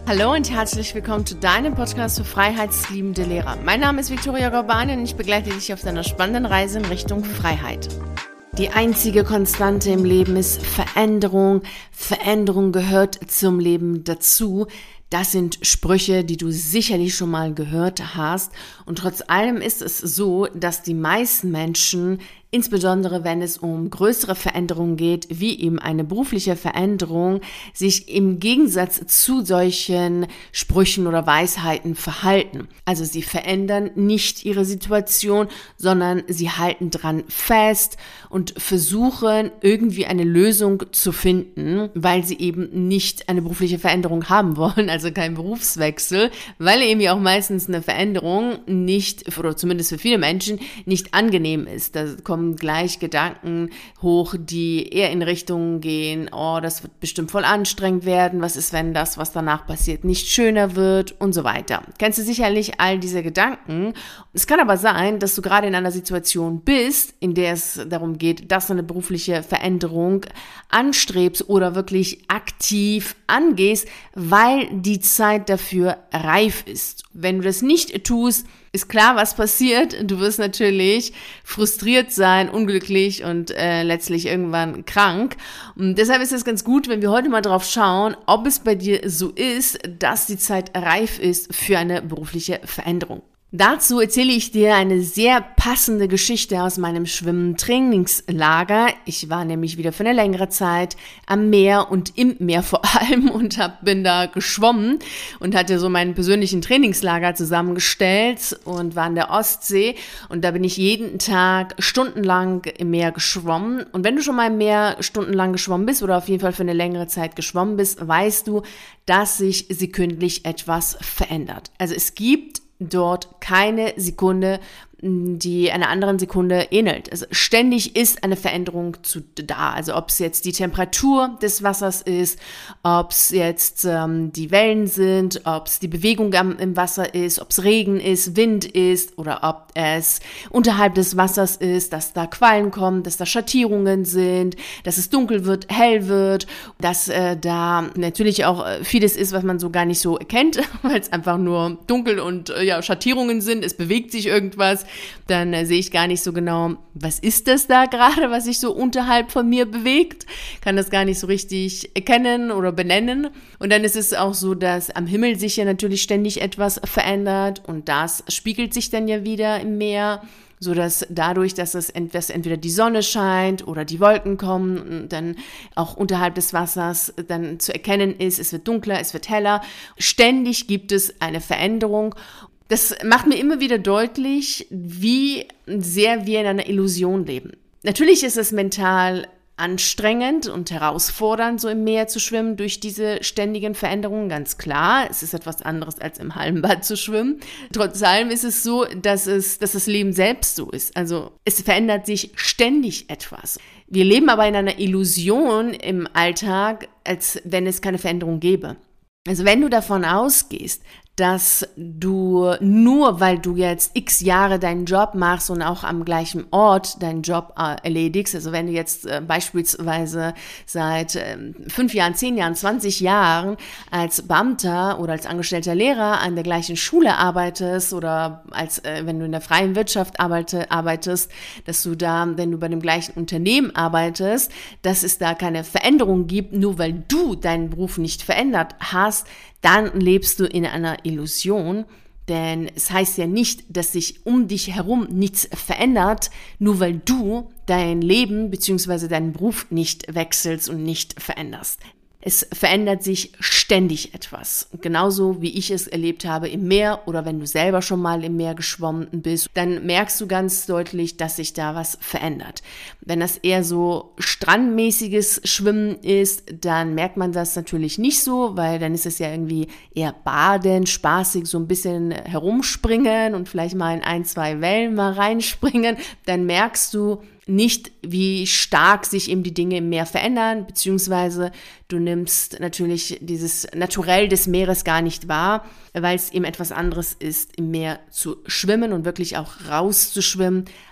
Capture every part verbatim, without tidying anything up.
Hallo und herzlich willkommen zu deinem Podcast für freiheitsliebende Lehrer. Mein Name ist Viktoria Gorbani und ich begleite dich auf deiner spannenden Reise in Richtung Freiheit. Die einzige Konstante im Leben ist Veränderung. Veränderung gehört zum Leben dazu. Das sind Sprüche, die du sicherlich schon mal gehört hast. Und trotz allem ist es so, dass die meisten Menschen, insbesondere wenn es um größere Veränderungen geht, wie eben eine berufliche Veränderung, sich im Gegensatz zu solchen Sprüchen oder Weisheiten verhalten. Also sie verändern nicht ihre Situation, sondern sie halten dran fest und versuchen irgendwie eine Lösung zu finden, weil sie eben nicht eine berufliche Veränderung haben wollen, also kein Berufswechsel, weil eben ja auch meistens eine Veränderung nicht, oder zumindest für viele Menschen, nicht angenehm ist. Da kommen gleich Gedanken hoch, die eher in Richtung gehen, oh, das wird bestimmt voll anstrengend werden, was ist, wenn das, was danach passiert, nicht schöner wird und so weiter. Kennst du sicherlich all diese Gedanken. Es kann aber sein, dass du gerade in einer Situation bist, in der es darum geht, dass du eine berufliche Veränderung anstrebst oder wirklich aktiv angehst, weil die Zeit dafür reif ist. Wenn du das nicht tust, ist klar, was passiert. Du wirst natürlich frustriert sein, unglücklich und äh, letztlich irgendwann krank. Und deshalb ist es ganz gut, wenn wir heute mal drauf schauen, ob es bei dir so ist, dass die Zeit reif ist für eine berufliche Veränderung. Dazu erzähle ich dir eine sehr passende Geschichte aus meinem Schwimmen-Trainingslager. Ich war nämlich wieder für eine längere Zeit am Meer und im Meer vor allem und hab, bin da geschwommen und hatte so meinen persönlichen Trainingslager zusammengestellt und war in der Ostsee und da bin ich jeden Tag stundenlang im Meer geschwommen. Und wenn du schon mal im Meer stundenlang geschwommen bist oder auf jeden Fall für eine längere Zeit geschwommen bist, weißt du, dass sich sekündlich etwas verändert. Also es gibt dort keine Sekunde, die einer anderen Sekunde ähnelt. Also ständig ist eine Veränderung zu da. Also ob es jetzt die Temperatur des Wassers ist, ob es jetzt ähm, die Wellen sind, ob es die Bewegung am, im Wasser ist, ob es Regen ist, Wind ist oder ob es unterhalb des Wassers ist, dass da Quallen kommen, dass da Schattierungen sind, dass es dunkel wird, hell wird, dass äh, da natürlich auch vieles ist, was man so gar nicht so erkennt, weil es einfach nur dunkel und äh, ja Schattierungen sind, es bewegt sich irgendwas. Dann äh, sehe ich gar nicht so genau, was ist das da gerade, was sich so unterhalb von mir bewegt, kann das gar nicht so richtig erkennen oder benennen. Und dann ist es auch so, dass am Himmel sich ja natürlich ständig etwas verändert und das spiegelt sich dann ja wieder im Meer, so dass dadurch, dass es ent- dass entweder die Sonne scheint oder die Wolken kommen und dann auch unterhalb des Wassers dann zu erkennen ist, es wird dunkler, es wird heller. Ständig gibt es eine Veränderung. Das macht mir immer wieder deutlich, wie sehr wir in einer Illusion leben. Natürlich ist es mental anstrengend und herausfordernd, so im Meer zu schwimmen durch diese ständigen Veränderungen, ganz klar. Es ist etwas anderes, als im Hallenbad zu schwimmen. Trotz allem ist es so, dass es, dass das Leben selbst so ist. Also es verändert sich ständig etwas. Wir leben aber in einer Illusion im Alltag, als wenn es keine Veränderung gäbe. Also wenn du davon ausgehst, dass du nur, weil du jetzt x Jahre deinen Job machst und auch am gleichen Ort deinen Job äh, erledigst, also wenn du jetzt äh, beispielsweise seit äh, fünf Jahren, zehn Jahren, zwanzig Jahren als Beamter oder als angestellter Lehrer an der gleichen Schule arbeitest oder als äh, wenn du in der freien Wirtschaft arbeite, arbeitest, dass du da, wenn du bei dem gleichen Unternehmen arbeitest, dass es da keine Veränderung gibt, nur weil du deinen Beruf nicht verändert hast, dann lebst du in einer Illusion, denn es heißt ja nicht, dass sich um dich herum nichts verändert, nur weil du dein Leben bzw. deinen Beruf nicht wechselst und nicht veränderst. Es verändert sich ständig etwas. Genauso wie ich es erlebt habe im Meer oder wenn du selber schon mal im Meer geschwommen bist, dann merkst du ganz deutlich, dass sich da was verändert. Wenn das eher so strandmäßiges Schwimmen ist, dann merkt man das natürlich nicht so, weil dann ist es ja irgendwie eher baden, spaßig, so ein bisschen herumspringen und vielleicht mal in ein, zwei Wellen mal reinspringen. Dann merkst du nicht, wie stark sich eben die Dinge im Meer verändern, beziehungsweise du nimmst natürlich dieses Naturell des Meeres gar nicht wahr, weil es eben etwas anderes ist, im Meer zu schwimmen und wirklich auch rauszuschwimmen,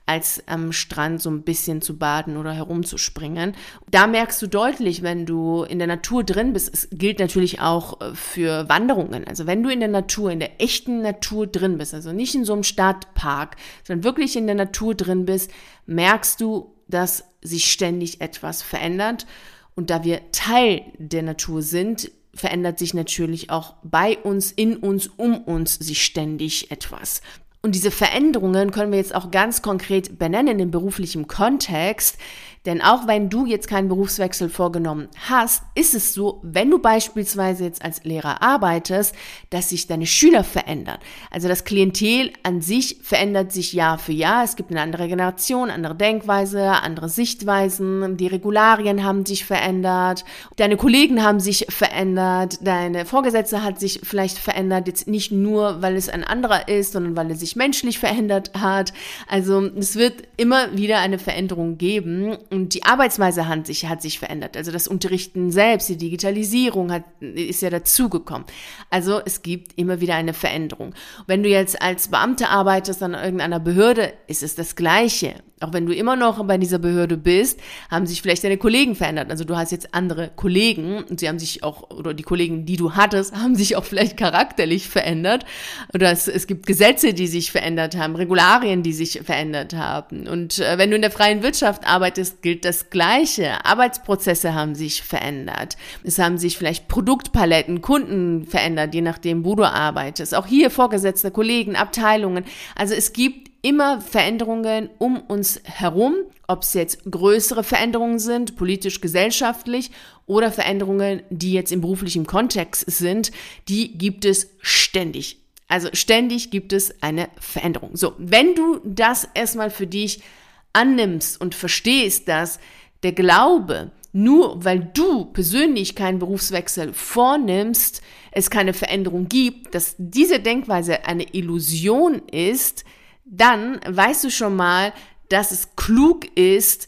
als am Strand so ein bisschen zu baden oder herumzuspringen. Da merkst du deutlich, wenn du in der Natur drin bist, es gilt natürlich auch für Wanderungen, also wenn du in der Natur, in der echten Natur drin bist, also nicht in so einem Stadtpark, sondern wirklich in der Natur drin bist, merkst du, dass sich ständig etwas verändert. Und da wir Teil der Natur sind, verändert sich natürlich auch bei uns, in uns, um uns sich ständig etwas. Und diese Veränderungen können wir jetzt auch ganz konkret benennen im beruflichen Kontext, denn auch wenn du jetzt keinen Berufswechsel vorgenommen hast, ist es so, wenn du beispielsweise jetzt als Lehrer arbeitest, dass sich deine Schüler verändern. Also das Klientel an sich verändert sich Jahr für Jahr. Es gibt eine andere Generation, andere Denkweise, andere Sichtweisen. Die Regularien haben sich verändert. Deine Kollegen haben sich verändert. Deine Vorgesetzte hat sich vielleicht verändert. Jetzt nicht nur, weil es ein anderer ist, sondern weil er sich menschlich verändert hat. Also es wird immer wieder eine Veränderung geben. Und die Arbeitsweise hat sich, hat sich verändert. Also das Unterrichten selbst, die Digitalisierung hat, ist ja dazugekommen. Also es gibt immer wieder eine Veränderung. Wenn du jetzt als Beamter arbeitest an irgendeiner Behörde, ist es das Gleiche. Auch wenn du immer noch bei dieser Behörde bist, haben sich vielleicht deine Kollegen verändert. Also du hast jetzt andere Kollegen und sie haben sich auch, oder die Kollegen, die du hattest, haben sich auch vielleicht charakterlich verändert. Oder es, es gibt Gesetze, die sich verändert haben, Regularien, die sich verändert haben. Und äh, wenn du in der freien Wirtschaft arbeitest, gilt das Gleiche. Arbeitsprozesse haben sich verändert. Es haben sich vielleicht Produktpaletten, Kunden verändert, je nachdem, wo du arbeitest. Auch hier Vorgesetzte, Kollegen, Abteilungen. Also es gibt immer Veränderungen um uns herum, ob es jetzt größere Veränderungen sind, politisch, gesellschaftlich, oder Veränderungen, die jetzt im beruflichen Kontext sind, die gibt es ständig. Also ständig gibt es eine Veränderung. So, wenn du das erstmal für dich annimmst und verstehst, dass der Glaube, nur weil du persönlich keinen Berufswechsel vornimmst, es keine Veränderung gibt, dass diese Denkweise eine Illusion ist, dann weißt du schon mal, dass es klug ist,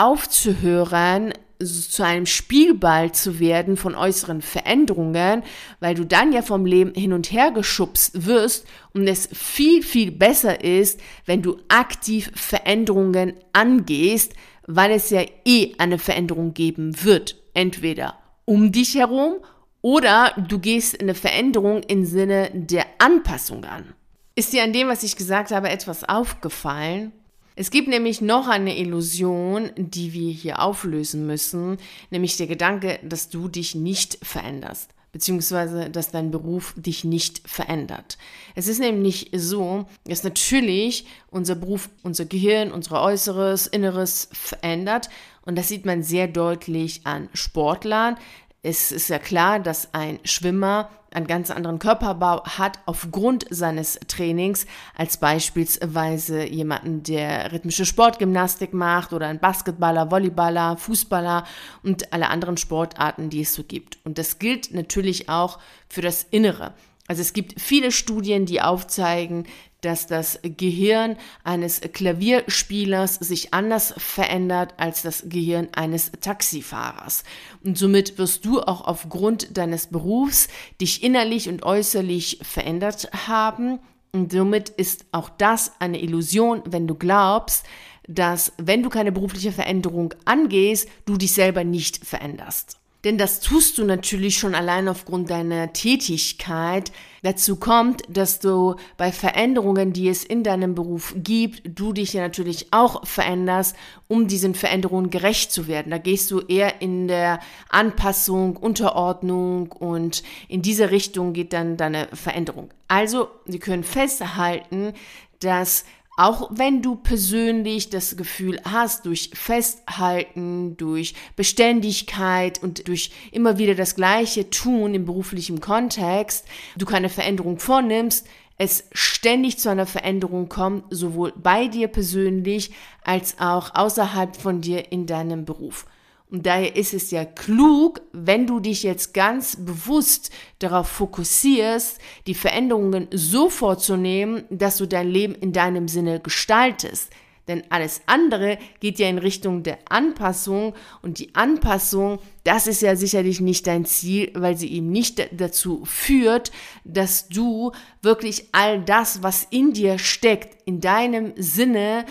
aufzuhören, zu einem Spielball zu werden von äußeren Veränderungen, weil du dann ja vom Leben hin und her geschubst wirst und es viel, viel besser ist, wenn du aktiv Veränderungen angehst, weil es ja eh eine Veränderung geben wird. Entweder um dich herum oder du gehst eine Veränderung im Sinne der Anpassung an. Ist dir an dem, was ich gesagt habe, etwas aufgefallen? Es gibt nämlich noch eine Illusion, die wir hier auflösen müssen, nämlich der Gedanke, dass du dich nicht veränderst, beziehungsweise dass dein Beruf dich nicht verändert. Es ist nämlich so, dass natürlich unser Beruf, unser Gehirn, unser Äußeres, Inneres verändert und das sieht man sehr deutlich an Sportlern. Es ist ja klar, dass ein Schwimmer einen ganz anderen Körperbau hat aufgrund seines Trainings als beispielsweise jemanden, der rhythmische Sportgymnastik macht oder ein Basketballer, Volleyballer, Fußballer und alle anderen Sportarten, die es so gibt. Und das gilt natürlich auch für das Innere. Also es gibt viele Studien, die aufzeigen, dass das Gehirn eines Klavierspielers sich anders verändert als das Gehirn eines Taxifahrers. Und somit wirst du auch aufgrund deines Berufs dich innerlich und äußerlich verändert haben. Und somit ist auch das eine Illusion, wenn du glaubst, dass, wenn du keine berufliche Veränderung angehst, du dich selber nicht veränderst. Denn das tust du natürlich schon allein aufgrund deiner Tätigkeit. Dazu kommt, dass du bei Veränderungen, die es in deinem Beruf gibt, du dich ja natürlich auch veränderst, um diesen Veränderungen gerecht zu werden. Da gehst du eher in der Anpassung, Unterordnung und in diese Richtung geht dann deine Veränderung. Also, wir können festhalten, dass auch wenn du persönlich das Gefühl hast, durch Festhalten, durch Beständigkeit und durch immer wieder das Gleiche tun im beruflichen Kontext, du keine Veränderung vornimmst, es ständig zu einer Veränderung kommt, sowohl bei dir persönlich als auch außerhalb von dir in deinem Beruf. Und daher ist es ja klug, wenn du dich jetzt ganz bewusst darauf fokussierst, die Veränderungen so vorzunehmen, dass du dein Leben in deinem Sinne gestaltest. Denn alles andere geht ja in Richtung der Anpassung und die Anpassung, das ist ja sicherlich nicht dein Ziel, weil sie eben nicht dazu führt, dass du wirklich all das, was in dir steckt, in deinem Sinne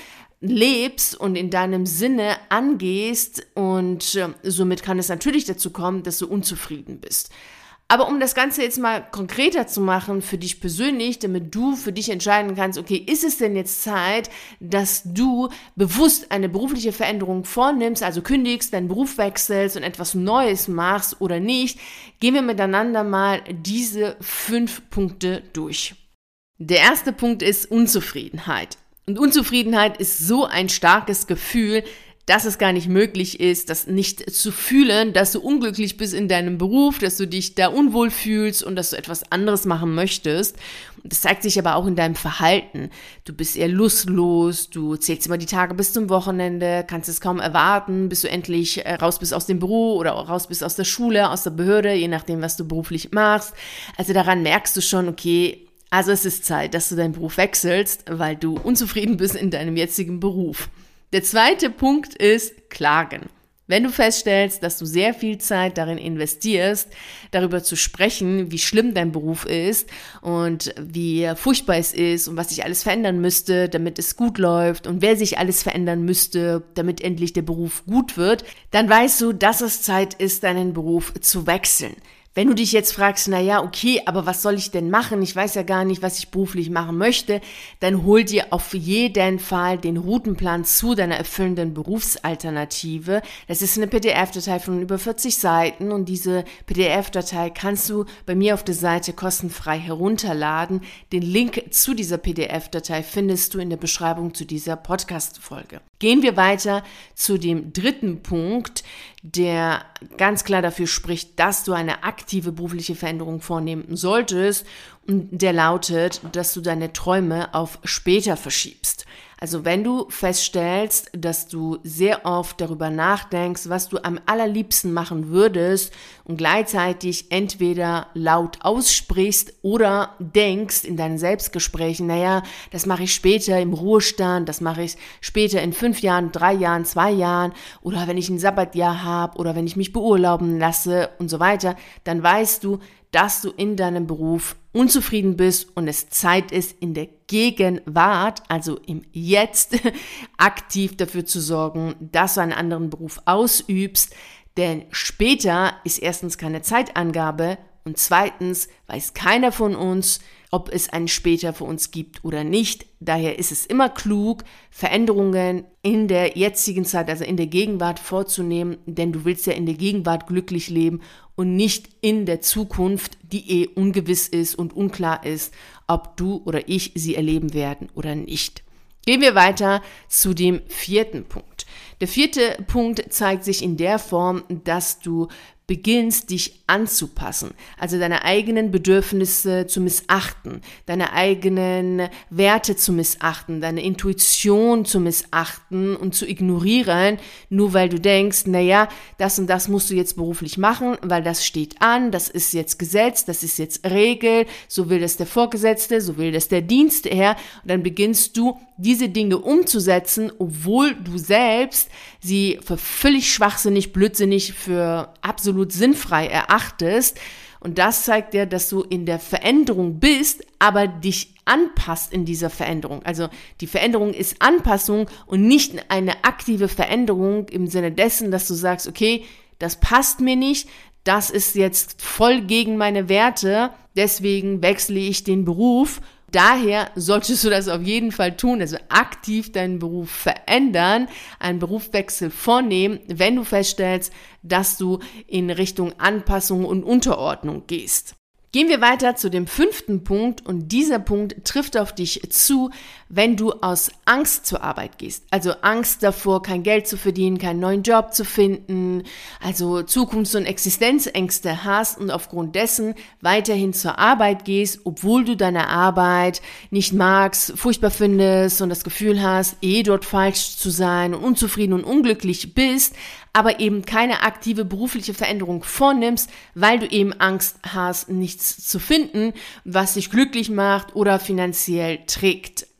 lebst und in deinem Sinne angehst und äh, somit kann es natürlich dazu kommen, dass du unzufrieden bist. Aber um das Ganze jetzt mal konkreter zu machen für dich persönlich, damit du für dich entscheiden kannst, okay, ist es denn jetzt Zeit, dass du bewusst eine berufliche Veränderung vornimmst, also kündigst, deinen Beruf wechselst und etwas Neues machst oder nicht, gehen wir miteinander mal diese fünf Punkte durch. Der erste Punkt ist Unzufriedenheit. Und Unzufriedenheit ist so ein starkes Gefühl, dass es gar nicht möglich ist, das nicht zu fühlen, dass du unglücklich bist in deinem Beruf, dass du dich da unwohl fühlst und dass du etwas anderes machen möchtest. Das zeigt sich aber auch in deinem Verhalten. Du bist eher lustlos, du zählst immer die Tage bis zum Wochenende, kannst es kaum erwarten, bis du endlich raus bist aus dem Büro oder raus bist aus der Schule, aus der Behörde, je nachdem, was du beruflich machst. Also daran merkst du schon, okay, also es ist Zeit, dass du deinen Beruf wechselst, weil du unzufrieden bist in deinem jetzigen Beruf. Der zweite Punkt ist Klagen. Wenn du feststellst, dass du sehr viel Zeit darin investierst, darüber zu sprechen, wie schlimm dein Beruf ist und wie furchtbar es ist und was sich alles verändern müsste, damit es gut läuft und wer sich alles verändern müsste, damit endlich der Beruf gut wird, dann weißt du, dass es Zeit ist, deinen Beruf zu wechseln. Wenn du dich jetzt fragst, na ja, okay, aber was soll ich denn machen? Ich weiß ja gar nicht, was ich beruflich machen möchte. Dann hol dir auf jeden Fall den Routenplan zu deiner erfüllenden Berufsalternative. Das ist eine P D F-Datei von über vierzig Seiten und diese P D F-Datei kannst du bei mir auf der Seite kostenfrei herunterladen. Den Link zu dieser P D F-Datei findest du in der Beschreibung zu dieser Podcast-Folge. Gehen wir weiter zu dem dritten Punkt, der ganz klar dafür spricht, dass du eine aktive berufliche Veränderung vornehmen solltest und der lautet, dass du deine Träume auf später verschiebst. Also wenn du feststellst, dass du sehr oft darüber nachdenkst, was du am allerliebsten machen würdest und gleichzeitig entweder laut aussprichst oder denkst in deinen Selbstgesprächen, naja, das mache ich später im Ruhestand, das mache ich später in fünf Jahren, drei Jahren, zwei Jahren oder wenn ich ein Sabbatjahr habe oder wenn ich mich beurlauben lasse und so weiter, dann weißt du, dass du in deinem Beruf unzufrieden bist und es Zeit ist, in der Gegenwart, also im Jetzt, aktiv dafür zu sorgen, dass du einen anderen Beruf ausübst, denn später ist erstens keine Zeitangabe und zweitens weiß keiner von uns, ob es einen später für uns gibt oder nicht. Daher ist es immer klug, Veränderungen in der jetzigen Zeit, also in der Gegenwart vorzunehmen, denn du willst ja in der Gegenwart glücklich leben und nicht in der Zukunft, die eh ungewiss ist und unklar ist, ob du oder ich sie erleben werden oder nicht. Gehen wir weiter zu dem vierten Punkt. Der vierte Punkt zeigt sich in der Form, dass du beginnst, dich anzupassen, also deine eigenen Bedürfnisse zu missachten, deine eigenen Werte zu missachten, deine Intuition zu missachten und zu ignorieren, nur weil du denkst, naja, das und das musst du jetzt beruflich machen, weil das steht an, das ist jetzt Gesetz, das ist jetzt Regel, so will das der Vorgesetzte, so will das der Dienstherr und dann beginnst du, diese Dinge umzusetzen, obwohl du selbst sie für völlig schwachsinnig, blödsinnig, für absolut sinnfrei erachtest. Und das zeigt dir, dass du in der Veränderung bist, aber dich anpasst in dieser Veränderung. Also die Veränderung ist Anpassung und nicht eine aktive Veränderung im Sinne dessen, dass du sagst, okay, das passt mir nicht, das ist jetzt voll gegen meine Werte, deswegen wechsle ich den Beruf. Daher solltest du das auf jeden Fall tun, also aktiv deinen Beruf verändern, einen Berufswechsel vornehmen, wenn du feststellst, dass du in Richtung Anpassung und Unterordnung gehst. Gehen wir weiter zu dem fünften Punkt und dieser Punkt trifft auf dich zu, wenn du aus Angst zur Arbeit gehst. Also Angst davor, kein Geld zu verdienen, keinen neuen Job zu finden, also Zukunfts- und Existenzängste hast und aufgrund dessen weiterhin zur Arbeit gehst, obwohl du deine Arbeit nicht magst, furchtbar findest und das Gefühl hast, eh dort falsch zu sein und unzufrieden und unglücklich bist, aber eben keine aktive berufliche Veränderung vornimmst, weil du eben Angst hast, nichts zu finden, was dich glücklich macht oder finanziell trägt.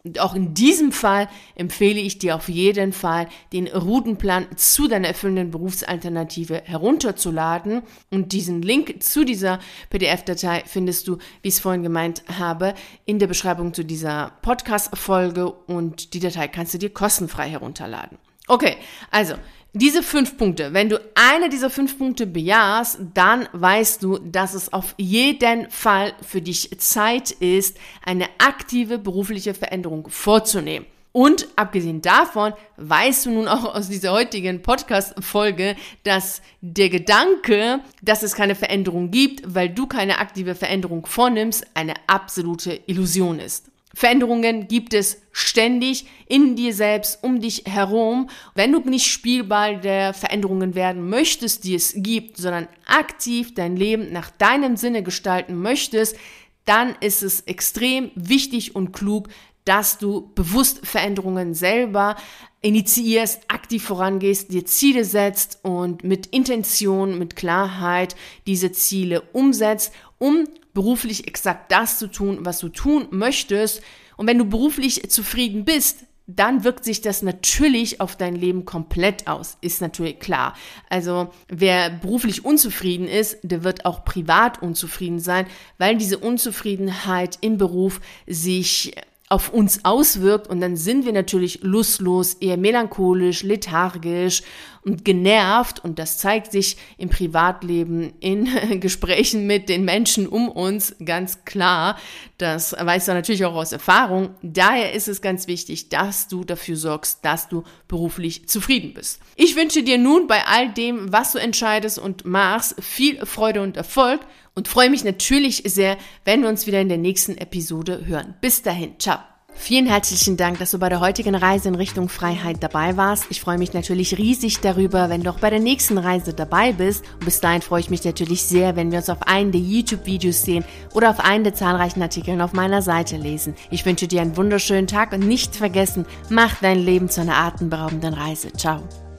Und auch in diesem Fall empfehle ich dir auf jeden Fall, den Routenplan zu deiner erfüllenden Berufsalternative herunterzuladen. Und diesen Link zu dieser P D F-Datei findest du, wie ich es vorhin gemeint habe, in der Beschreibung zu dieser Podcast-Folge. Und die Datei kannst du dir kostenfrei herunterladen. Okay, also diese fünf Punkte, wenn du eine dieser fünf Punkte bejahst, dann weißt du, dass es auf jeden Fall für dich Zeit ist, eine aktive berufliche Veränderung vorzunehmen. Und abgesehen davon weißt du nun auch aus dieser heutigen Podcast-Folge, dass der Gedanke, dass es keine Veränderung gibt, weil du keine aktive Veränderung vornimmst, eine absolute Illusion ist. Veränderungen gibt es ständig in dir selbst, um dich herum. Wenn du nicht Spielball der Veränderungen werden möchtest, die es gibt, sondern aktiv dein Leben nach deinem Sinne gestalten möchtest, dann ist es extrem wichtig und klug, dass du bewusst Veränderungen selber initiierst, aktiv vorangehst, dir Ziele setzt und mit Intention, mit Klarheit diese Ziele umsetzt, um beruflich exakt das zu tun, was du tun möchtest. Und wenn du beruflich zufrieden bist, dann wirkt sich das natürlich auf dein Leben komplett aus, ist natürlich klar. Also wer beruflich unzufrieden ist, der wird auch privat unzufrieden sein, weil diese Unzufriedenheit im Beruf sich auf uns auswirkt und dann sind wir natürlich lustlos, eher melancholisch, lethargisch und genervt und das zeigt sich im Privatleben, in Gesprächen mit den Menschen um uns ganz klar. Das weißt du natürlich auch aus Erfahrung. Daher ist es ganz wichtig, dass du dafür sorgst, dass du beruflich zufrieden bist. Ich wünsche dir nun bei all dem, was du entscheidest und machst, viel Freude und Erfolg und freue mich natürlich sehr, wenn wir uns wieder in der nächsten Episode hören. Bis dahin, ciao. Vielen herzlichen Dank, dass du bei der heutigen Reise in Richtung Freiheit dabei warst. Ich freue mich natürlich riesig darüber, wenn du auch bei der nächsten Reise dabei bist. Und bis dahin freue ich mich natürlich sehr, wenn wir uns auf einen der YouTube-Videos sehen oder auf einen der zahlreichen Artikeln auf meiner Seite lesen. Ich wünsche dir einen wunderschönen Tag und nicht vergessen, mach dein Leben zu einer atemberaubenden Reise. Ciao.